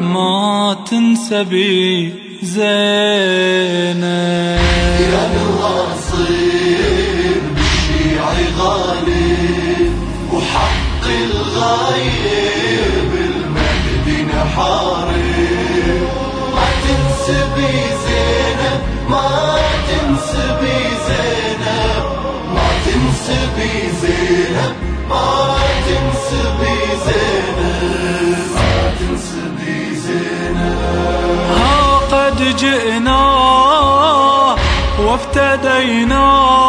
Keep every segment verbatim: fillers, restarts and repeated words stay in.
ما تنسبي زينب. يا نواصر بالشيعي غالي وحق الغايب المهدي نحارب. ما تنسبي زينب ما تنسبي زينب ما تنسبي زينب ما تنسبي زينب ما تنسبي زينب. ها قد جئنا وافتدينا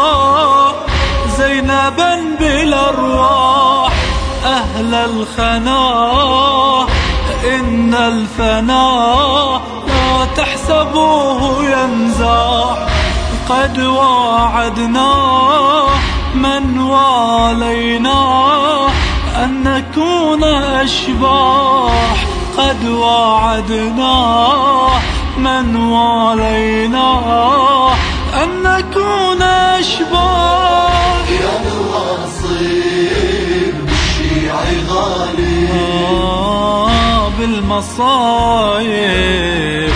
زينبا بالأرواح أهل الخنا. إن الفنا لا تحسبوه ينزاح. قد واعدنا من والينا أن نكون أشباح. قد واعدنا من والينا أن نكون أشباح. يا نواصر بالشيعي غالي آه بالمصايب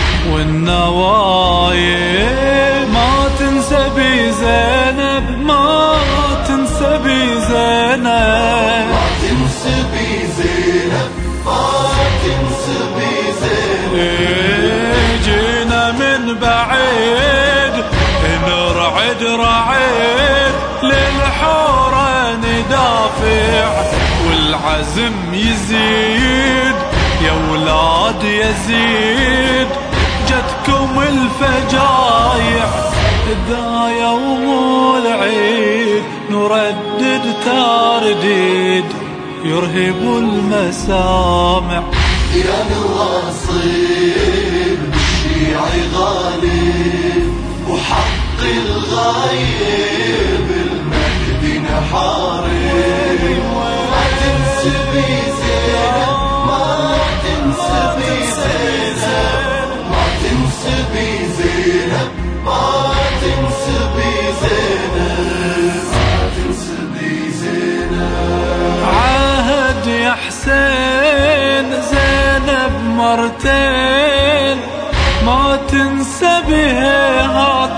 والنوايب. ما تنسبي زينب ما تنسبي زينب ما تنسبي زينب ما تنسبي زينب. جينا من بعيد نرعد رعيد للحورة ندافع والعزم يزيد. يا ولاد يزيد جتكم الفجايع. ذا يوم العيد نردد ترديد يرهب المسامع. يا نواصر بالشيعي غالي وحق الغايب المهدي نحارب. ما تنسبي زينب ما تنسبي زينب ما تنسبي زينب ما تنسبي زينب ما تنسبي زينب. عهد يا حسين زينب مرتين ما تنسى بهات.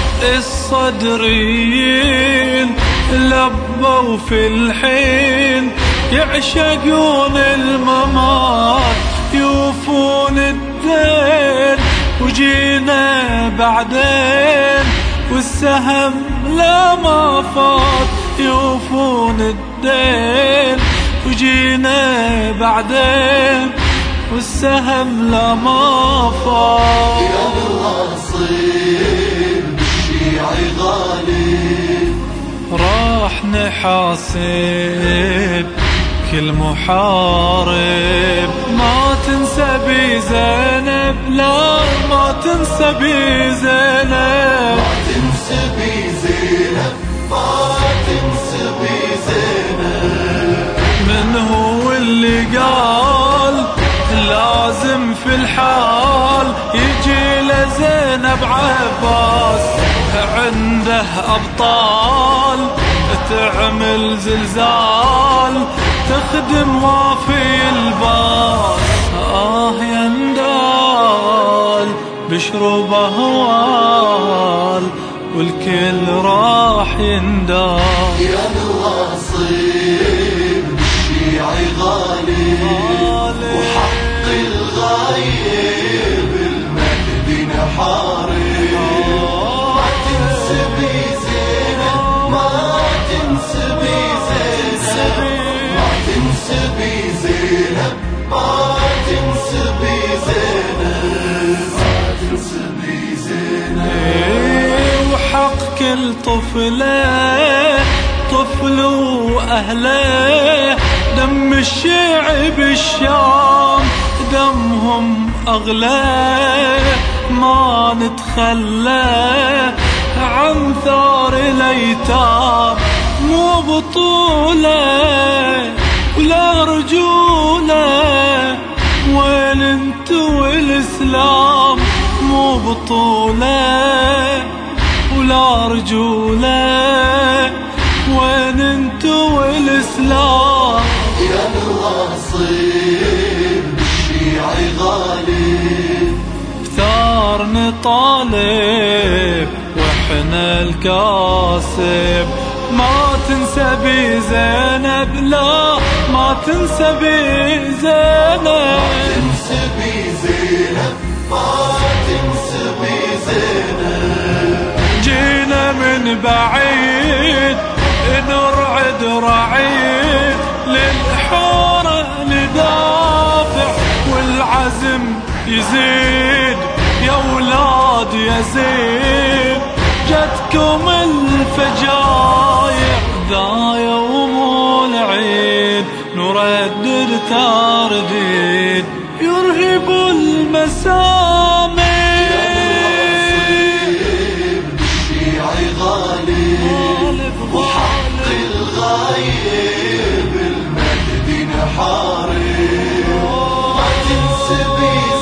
الصدريين لبوا في الحين يعشقون الممات يوفون الدين. وجينا بعدين والسهم لا ما فات يوفون الدين. وجينا بعدين والسهم لا ما فات. يا نواصر بالشيعي غالي راح نحاسب كل محارب. ما تنسبي زينب لا ما تنسبي زينب ما تنسبي زينب ما تنسبي زينب. من هو اللي قال لازم في الحال يجي لزينب عباس. عنده أبطال تعمل زلزال تخدم وافي الباس. آه يندال بشرب أهوال والكل راح يندال. يا نواصر بالشيعي غالي وحق الغايب المهدي نحارب. ما تنسبي زينب ما تنسبي زينب ما تنسبي زينب ما تنسبي زينب ما تنسبي زينب. وحق كل طفله طفل وأهله. دم الشيعي بالشام دمهم أغلى. ما نتخلى عن ثار الأيتام. مو بطولة ولا رجولة. وين انتو والإسلام مو بطولة ولا رجولة. وين انتو والإسلام. يا نواصر بالشيعي غالي طالب واحنا الكاسب. ما تنسى بي زينب، لا ما تنسى بي زينب، تنسى بي زينب، ما تنسى بي زينب. جينا من بعيد نرعد رعيد، للحارة ندافع والعزم يزيد. يا ولاد يزيد جتكم الفجايع، ذا يوم العيد نردد ترديد يرهب المسامع. الشيعي غالب وحق الغايب، المهدي نحارب. ما تنسى بي